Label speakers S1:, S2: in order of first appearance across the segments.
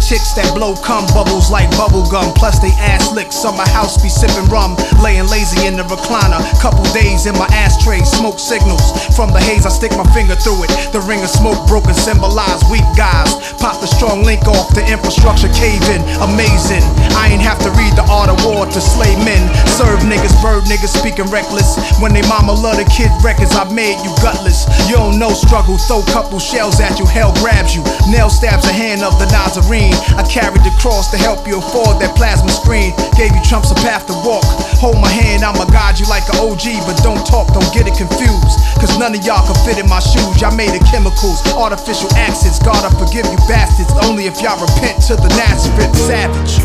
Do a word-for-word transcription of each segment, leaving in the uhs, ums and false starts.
S1: chicks that blow cum bubbles like bubble gum. Plus they ass lick, so my house be sipping rum. Laying lazy in the recliner, couple days in my ashtray. Smoke signals from the haze, I stick my finger through it. The ring of smoke broken symbolize weak guys. Pop the strong link off, the infrastructure caving. Amazing, I ain't have to read the art of war to slay men. Serve niggas, bird niggas speaking reckless. When they mama love the kid records I made, you gutless. You don't know struggle, throw couple shells at you, hell grabs you. Nail stabs the hand of the Nazarene. I carried the cross to help you afford that plasma screen. Gave you trumps a path to walk. Hold my hand, I'ma guide you like an O G. But don't talk, don't get it confused, cause none of y'all can fit in my shoes. Y'all made of chemicals, artificial accents. God, I forgive you bastards, only if y'all repent to the Nazareth savage.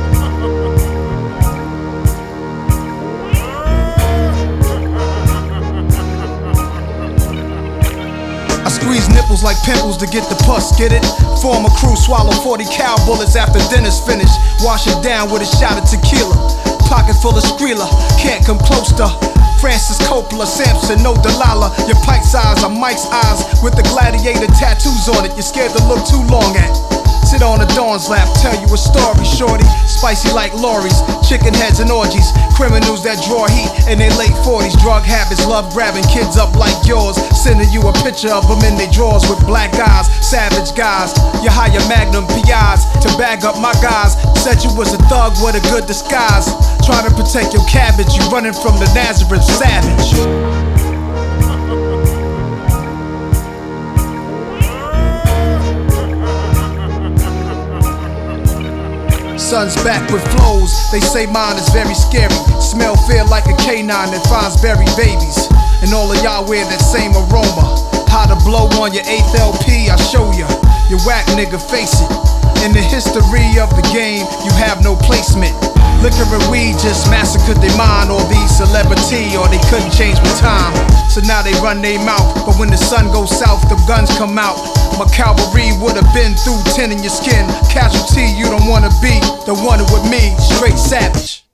S1: I squeeze nipples like pimples to get the pus, get it? Form a crew, swallow forty cow bullets after dinner's finished. Wash it down with a shot of tequila. Pocket full of Skrilla, can't come close to Francis Coppola, Samson, no Delilah. Your pike's eyes are Mike's eyes with the gladiator tattoos on it. You're scared to look too long at. Sit on the dawn's lap, tell you a story, shorty. Spicy like lorries, chicken heads and orgies. Criminals that draw heat in their late forties. Drug habits, love grabbing kids up like yours. Sending you a picture of them in their drawers with black eyes. Savage guys, you hire Magnum P Is to bag up my guys. Said you was a thug with a good disguise. Trying to protect your cabbage, you running from the Nazareth savage. Sun's back with flows, they say mine is very scary. Smell fear like a canine that finds buried babies. And all of y'all wear that same aroma. How to blow on your eighth L P, I show ya. You whack nigga, face it. In the history of the game, you have no placement. Liquor and weed just massacred their mind. Or these celebrity, or they couldn't change with time. So now they run their mouth, but when the sun goes south, the guns come out. My cavalry would've been through ten in your skin. Casualty, you don't wanna be the one with me, straight savage.